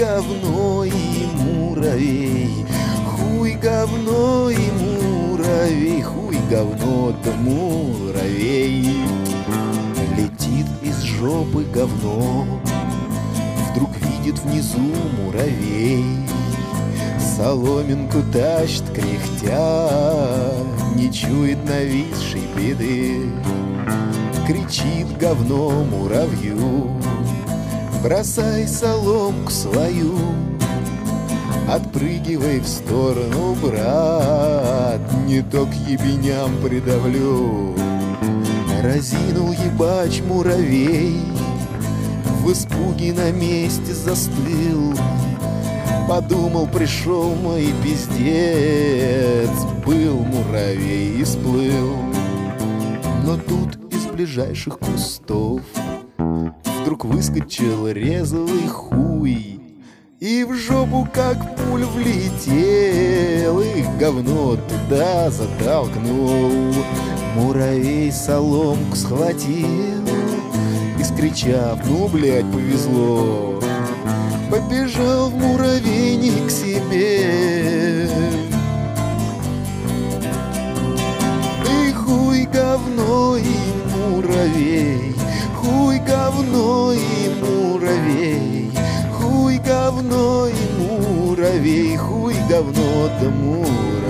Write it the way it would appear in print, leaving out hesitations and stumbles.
говно и муравей, хуй, говно и муравей, хуй, говно да муравей. Летит из жопы говно, вдруг видит внизу муравей. Соломинку тащит кряхтя, не чует нависшей беды. Кричит говно муравью: бросай соломку свою, отпрыгивай в сторону, брат, не то к ебеням придавлю. Разинул ебач муравей, в испуге на месте застыл. Подумал, пришел мой пиздец, был муравей и сплыл. Но тут из ближайших кустов вдруг выскочил резвый хуй и в жопу как пуль влетел, и говно туда затолкнул. Муравей соломку схватил и, скричав: ну, блядь, повезло, побежал в муравейник к себе. И хуй, говно и муравей, хуй, говно и муравей, хуй, говно и муравей, хуй, говно да муравей.